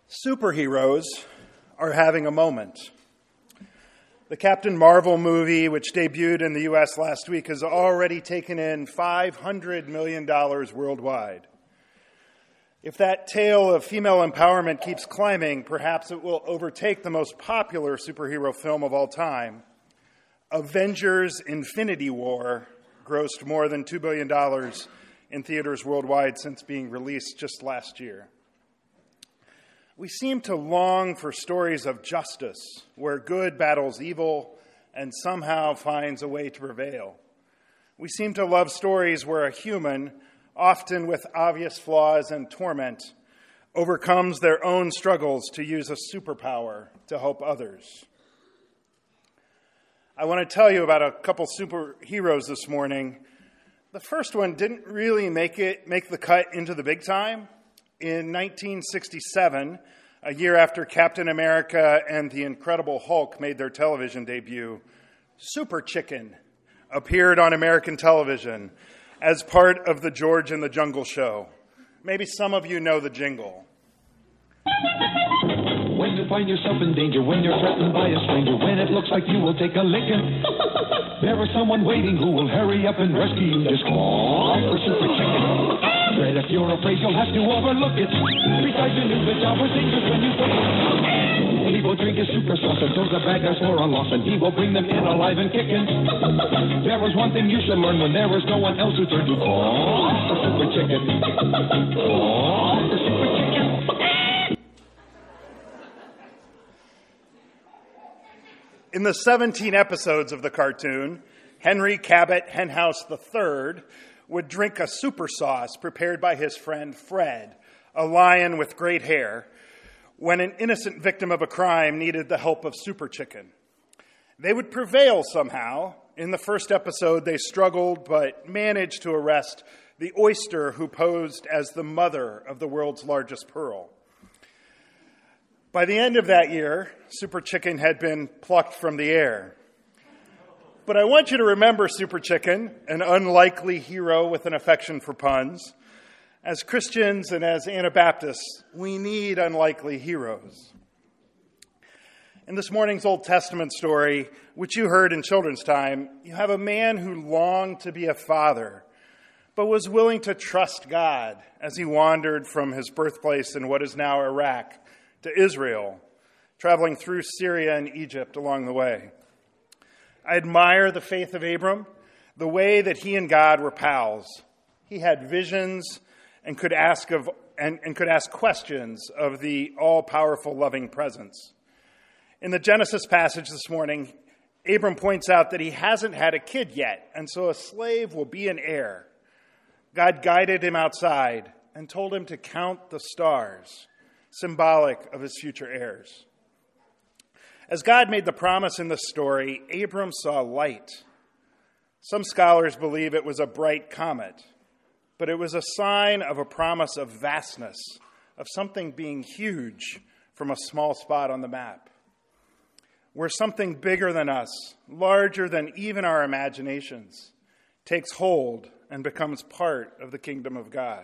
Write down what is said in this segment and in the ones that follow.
Superheroes are having a moment. The Captain Marvel movie, which debuted in the U.S. last week, has already taken in $500 million worldwide. If that tale of female empowerment keeps climbing, perhaps it will overtake the most popular superhero film of all time. Avengers: Infinity War grossed more than $2 billion in theaters worldwide since being released just last year. We seem to long for stories of justice, where good battles evil and somehow finds a way to prevail. We seem to love stories where a human, often with obvious flaws and torment, overcomes their own struggles to use a superpower to help others. I want to tell you about a couple superheroes this morning. The first one didn't really make the cut into the big time. In 1967, a year after Captain America and the Incredible Hulk made their television debut, Super Chicken appeared on American television as part of the George and the Jungle show. Maybe some of you know the jingle. When you find yourself in danger, when you're threatened by a stranger, when it looks like you will take a licking, there is someone waiting who will hurry up and rescue you. Just call for Super Chicken. Fred, if you're afraid, you'll have to overlook it. Besides, you knew the job was dangerous when you took it. He will drink his super sauce until the bad guys for a loss, and he will bring them in alive and kicking. There is one thing you should learn when there is no one else to turn to. Call for Super Chicken. Call for Super Chicken. In the 17 episodes of the cartoon, Henry Cabot Henhouse III would drink a super sauce prepared by his friend Fred, a lion with great hair, when an innocent victim of a crime needed the help of Super Chicken. They would prevail somehow. In the first episode, they struggled but managed to arrest the oyster who posed as the mother of the world's largest pearl. By the end of that year, Super Chicken had been plucked from the air. But I want you to remember Super Chicken, an unlikely hero with an affection for puns. As Christians and as Anabaptists, we need unlikely heroes. In this morning's Old Testament story, which you heard in children's time, you have a man who longed to be a father, but was willing to trust God as he wandered from his birthplace in what is now Iraq to Israel, traveling through Syria and Egypt along the way. I admire the faith of Abram, the way that he and God were pals. He had visions and could ask questions of the all-powerful, loving presence. In the Genesis passage this morning, Abram points out that he hasn't had a kid yet, and so a slave will be an heir. God guided him outside and told him to count the stars, symbolic of his future heirs. As God made the promise in the story, Abram saw light. Some scholars believe it was a bright comet, but it was a sign of a promise of vastness, of something being huge from a small spot on the map, where something bigger than us, larger than even our imaginations, takes hold and becomes part of the kingdom of God.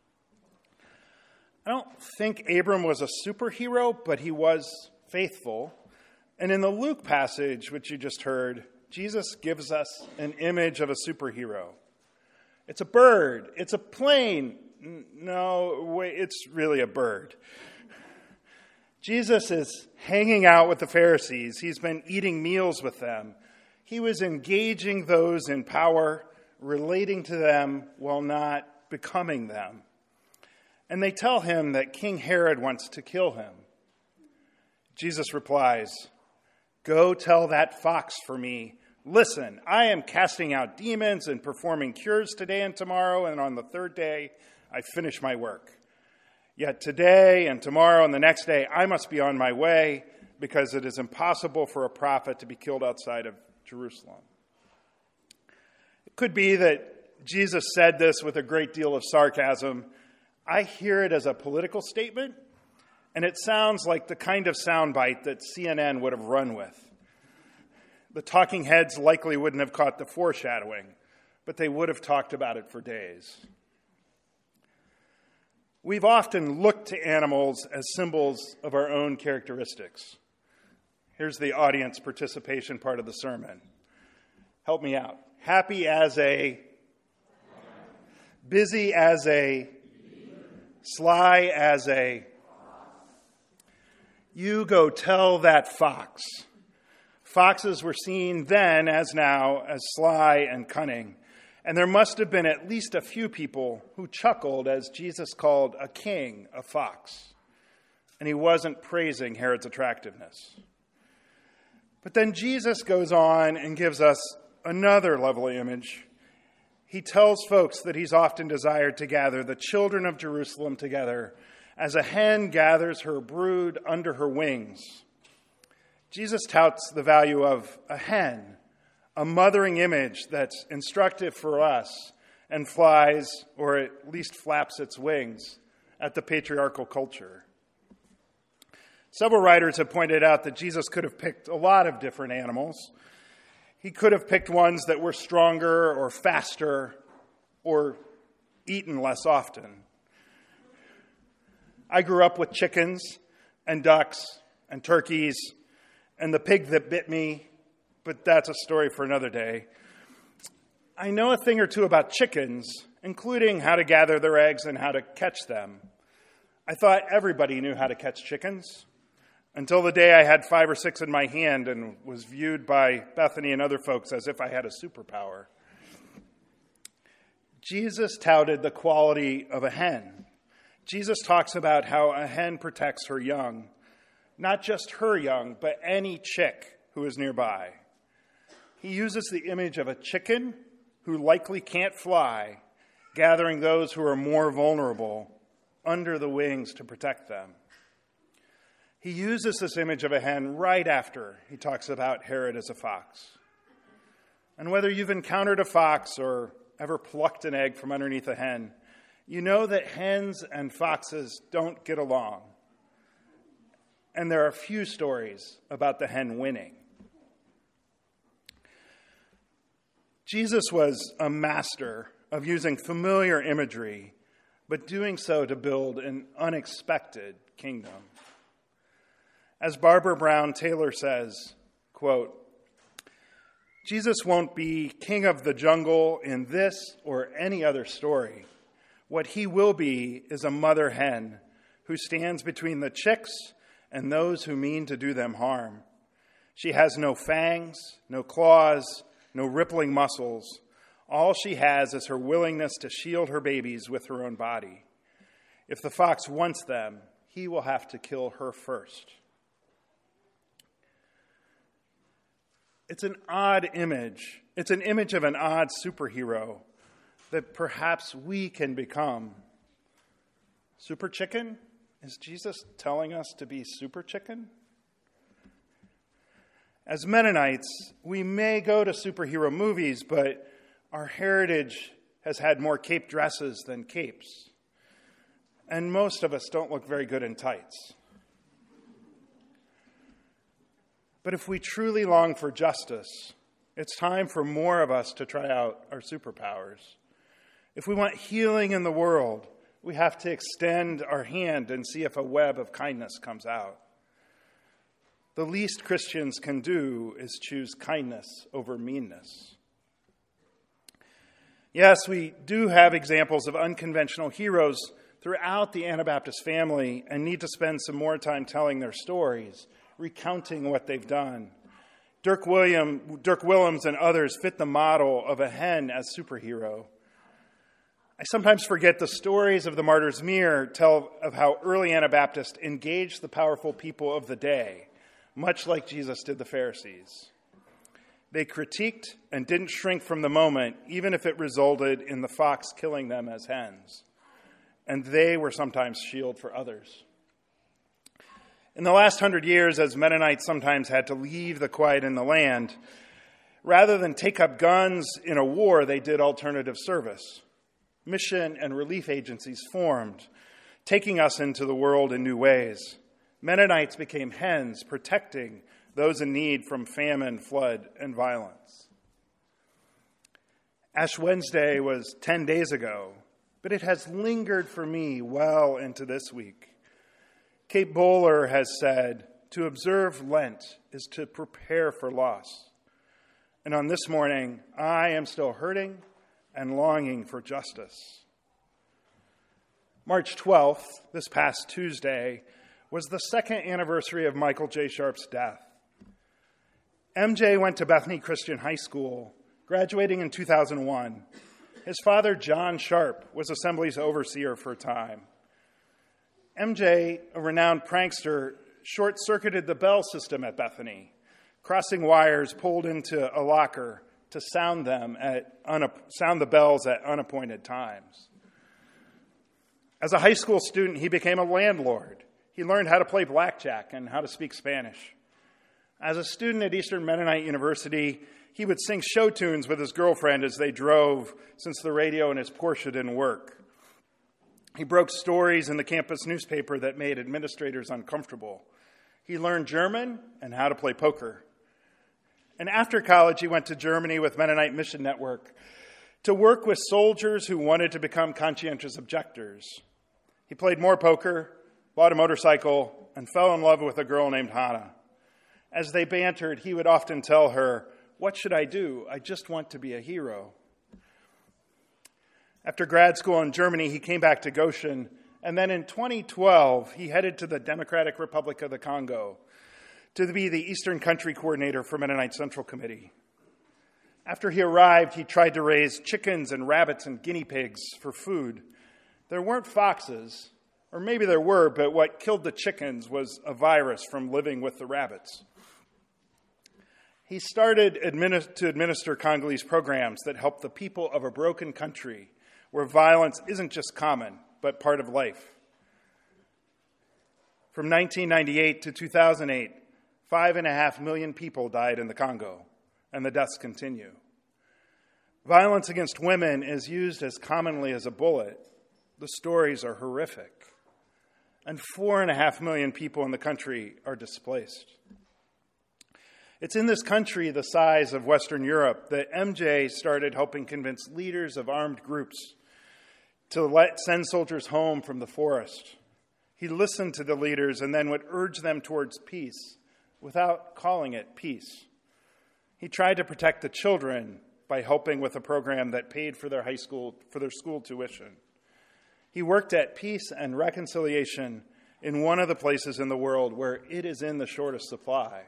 I don't think Abram was a superhero, but he was faithful. And in the Luke passage, which you just heard, Jesus gives us an image of a superhero. It's a bird. It's a plane. No, wait, it's really a bird. Jesus is hanging out with the Pharisees. He's been eating meals with them. He was engaging those in power, relating to them while not becoming them. And they tell him that King Herod wants to kill him. Jesus replies, "Go tell that fox for me, listen, I am casting out demons and performing cures today and tomorrow, and on the third day I finish my work. Yet today and tomorrow and the next day I must be on my way, because it is impossible for a prophet to be killed outside of Jerusalem." It could be that Jesus said this with a great deal of sarcasm. I hear it as a political statement, and it sounds like the kind of soundbite that CNN would have run with. The talking heads likely wouldn't have caught the foreshadowing, but they would have talked about it for days. We've often looked to animals as symbols of our own characteristics. Here's the audience participation part of the sermon. Help me out. Happy as a, busy as a, sly as a. You go tell that fox. Foxes were seen then, as now, as sly and cunning. And there must have been at least a few people who chuckled as Jesus called a king a fox. And he wasn't praising Herod's attractiveness. But then Jesus goes on and gives us another lovely image. He tells folks that he's often desired to gather the children of Jerusalem together as a hen gathers her brood under her wings. Jesus touts the value of a hen, a mothering image that's instructive for us and flies, or at least flaps its wings, at the patriarchal culture. Several writers have pointed out that Jesus could have picked a lot of different animals. He could have picked ones that were stronger or faster or eaten less often. I grew up with chickens and ducks and turkeys and the pig that bit me, but that's a story for another day. I know a thing or two about chickens, including how to gather their eggs and how to catch them. I thought everybody knew how to catch chickens, until the day I had 5 or 6 in my hand and was viewed by Bethany and other folks as if I had a superpower. Jesus touted the quality of a hen. Jesus talks about how a hen protects her young, not just her young, but any chick who is nearby. He uses the image of a chicken who likely can't fly, gathering those who are more vulnerable under the wings to protect them. He uses this image of a hen right after he talks about Herod as a fox. And whether you've encountered a fox or ever plucked an egg from underneath a hen, you know that hens and foxes don't get along. And there are few stories about the hen winning. Jesus was a master of using familiar imagery, but doing so to build an unexpected kingdom. As Barbara Brown Taylor says, quote, Jesus won't be king of the jungle in this or any other story. What he will be is a mother hen who stands between the chicks and those who mean to do them harm. She has no fangs, no claws, no rippling muscles. All she has is her willingness to shield her babies with her own body. If the fox wants them, he will have to kill her first. It's an odd image. It's an image of an odd superhero that perhaps we can become. Super chicken? Is Jesus telling us to be super chicken? As Mennonites, we may go to superhero movies, but our heritage has had more cape dresses than capes. And most of us don't look very good in tights. But if we truly long for justice, it's time for more of us to try out our superpowers. If we want healing in the world, we have to extend our hand and see if a web of kindness comes out. The least Christians can do is choose kindness over meanness. Yes, we do have examples of unconventional heroes throughout the Anabaptist family and need to spend some more time telling their stories, recounting what they've done. Dirk Willems and others fit the model of a hen as superhero. I sometimes forget the stories of the Martyr's Mirror tell of how early Anabaptists engaged the powerful people of the day, much like Jesus did the Pharisees. They critiqued and didn't shrink from the moment, even if it resulted in the fox killing them as hens. And they were sometimes shield for others. In the last 100 years, as Mennonites sometimes had to leave the quiet in the land, rather than take up guns in a war, they did alternative service. Mission and relief agencies formed, taking us into the world in new ways. Mennonites became hens, protecting those in need from famine, flood, and violence. Ash Wednesday was 10 days ago, but it has lingered for me well into this week. Kate Bowler has said, to observe Lent is to prepare for loss. And on this morning, I am still hurting and longing for justice. March 12th, this past Tuesday, was the second anniversary of Michael J. Sharp's death. MJ went to Bethany Christian High School, graduating in 2001. His father, John Sharp, was Assembly's overseer for a time. MJ, a renowned prankster, short-circuited the bell system at Bethany, crossing wires pulled into a locker to sound the bells at unappointed times. As a high school student, he became a landlord. He learned how to play blackjack and how to speak Spanish. As a student at Eastern Mennonite University, he would sing show tunes with his girlfriend as they drove, since the radio in his Porsche didn't work. He broke stories in the campus newspaper that made administrators uncomfortable. He learned German and how to play poker. And after college, he went to Germany with Mennonite Mission Network to work with soldiers who wanted to become conscientious objectors. He played more poker, bought a motorcycle, and fell in love with a girl named Hannah. As they bantered, he would often tell her, "What should I do? I just want to be a hero." After grad school in Germany, he came back to Goshen, and then in 2012, he headed to the Democratic Republic of the Congo to be the Eastern Country Coordinator for Mennonite Central Committee. After he arrived, he tried to raise chickens and rabbits and guinea pigs for food. There weren't foxes, or maybe there were, but what killed the chickens was a virus from living with the rabbits. He started to administer Congolese programs that help the people of a broken country where violence isn't just common, but part of life. From 1998 to 2008, 5.5 million people died in the Congo, and the deaths continue. Violence against women is used as commonly as a bullet. The stories are horrific. And 4.5 million people in the country are displaced. It's in this country, the size of Western Europe, that MJ started helping convince leaders of armed groups to send soldiers home from the forest. He listened to the leaders and then would urge them towards peace without calling it peace. He tried to protect the children by helping with a program that paid for their school tuition. He worked at peace and reconciliation in one of the places in the world where it is in the shortest supply.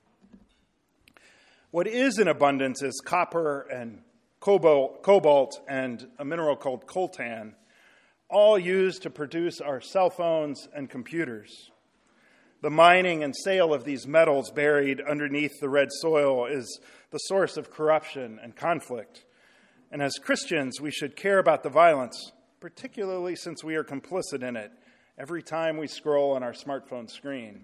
What is in abundance is copper and cobalt and a mineral called coltan, all used to produce our cell phones and computers. The mining and sale of these metals buried underneath the red soil is the source of corruption and conflict. And as Christians, we should care about the violence, particularly since we are complicit in it every time we scroll on our smartphone screen.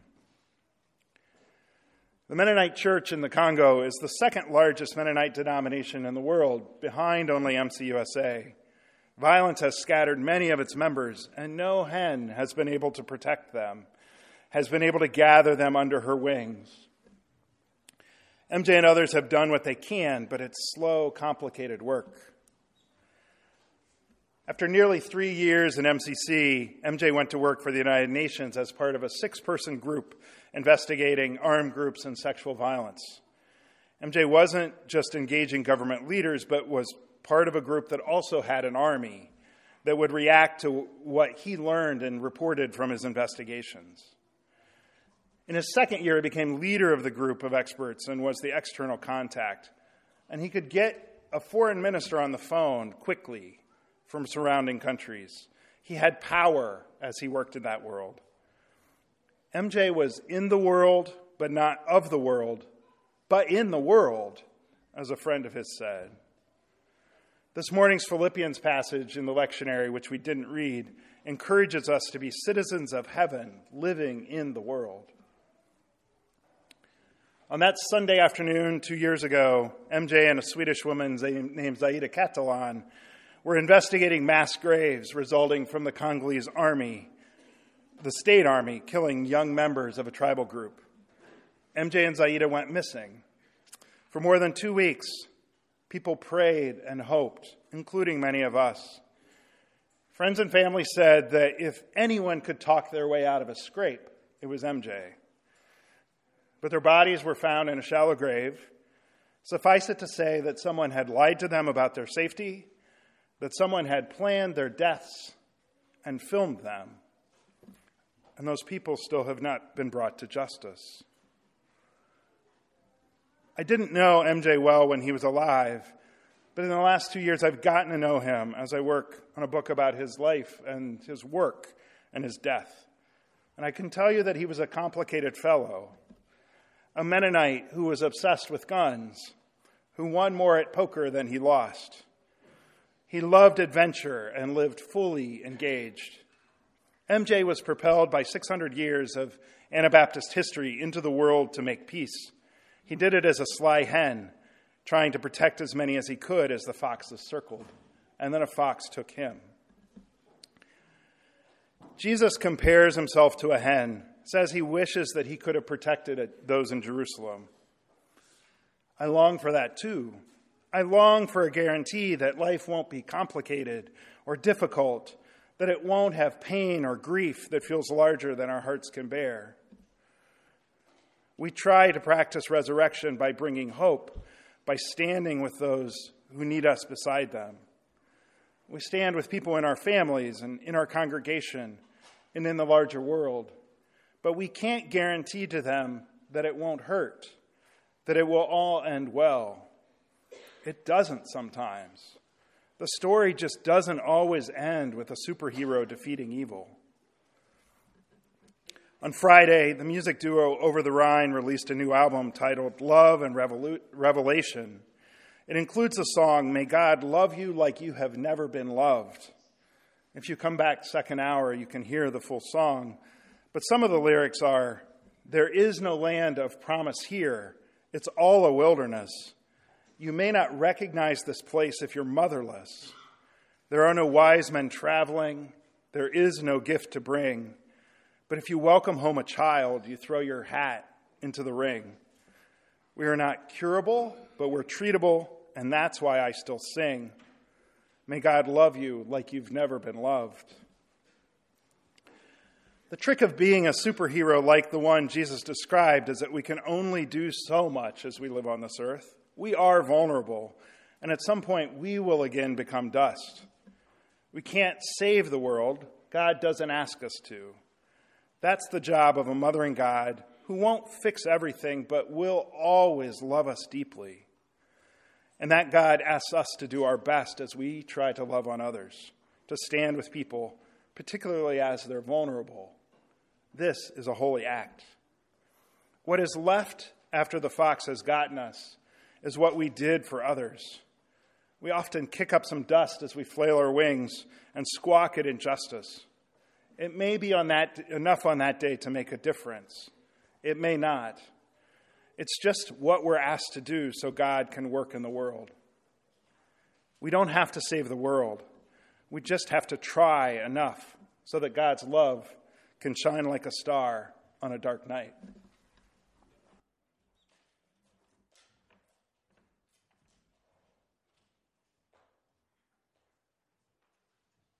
The Mennonite Church in the Congo is the second largest Mennonite denomination in the world, behind only MCUSA. Violence has scattered many of its members, and no hen has been able to protect them, has been able to gather them under her wings. MJ and others have done what they can, but it's slow, complicated work. After nearly 3 years in MCC, MJ went to work for the United Nations as part of a 6-person group investigating armed groups and sexual violence. MJ wasn't just engaging government leaders, but was part of a group that also had an army that would react to what he learned and reported from his investigations. In his second year, he became leader of the group of experts and was the external contact. And he could get a foreign minister on the phone quickly from surrounding countries. He had power as he worked in that world. MJ was in the world, but not of the world, but in the world, as a friend of his said. This morning's Philippians passage in the lectionary, which we didn't read, encourages us to be citizens of heaven, living in the world. On that Sunday afternoon 2 years ago, MJ and a Swedish woman named Zaida Catalan were investigating mass graves resulting from the Congolese army, the state army, killing young members of a tribal group. MJ and Zaida went missing. For more than 2 weeks, people prayed and hoped, including many of us. Friends and family said that if anyone could talk their way out of a scrape, it was MJ. But their bodies were found in a shallow grave. Suffice it to say that someone had lied to them about their safety, that someone had planned their deaths and filmed them. And those people still have not been brought to justice. I didn't know MJ well when he was alive, but in the last 2 years I've gotten to know him as I work on a book about his life and his work and his death. And I can tell you that he was a complicated fellow, a Mennonite who was obsessed with guns, who won more at poker than he lost. He loved adventure and lived fully engaged. MJ was propelled by 600 years of Anabaptist history into the world to make peace. He did it as a sly hen, trying to protect as many as he could as the foxes circled. And then a fox took him. Jesus compares himself to a hen, says he wishes that he could have protected those in Jerusalem. I long for that too. I long for a guarantee that life won't be complicated or difficult, that it won't have pain or grief that feels larger than our hearts can bear. We try to practice resurrection by bringing hope, by standing with those who need us beside them. We stand with people in our families and in our congregation and in the larger world, but we can't guarantee to them that it won't hurt, that it will all end well. It doesn't sometimes. The story just doesn't always end with a superhero defeating evil. On Friday, the music duo Over the Rhine released a new album titled Love and Revelation. It includes the song, May God Love You Like You Have Never Been Loved. If you come back second hour, you can hear the full song. But some of the lyrics are, there is no land of promise here. It's all a wilderness. You may not recognize this place if you're motherless. There are no wise men traveling. There is no gift to bring. But if you welcome home a child, you throw your hat into the ring. We are not curable, but we're treatable, and that's why I still sing. May God love you like you've never been loved. The trick of being a superhero like the one Jesus described is that we can only do so much as we live on this earth. We are vulnerable, and at some point we will again become dust. We can't save the world. God doesn't ask us to. That's the job of a mothering God who won't fix everything, but will always love us deeply. And that God asks us to do our best as we try to love on others, to stand with people, particularly as they're vulnerable. This is a holy act. What is left after the fox has gotten us is what we did for others. We often kick up some dust as we flail our wings and squawk at injustice. It may be enough on that day to make a difference. It may not. It's just what we're asked to do so God can work in the world. We don't have to save the world. We just have to try enough so that God's love can shine like a star on a dark night.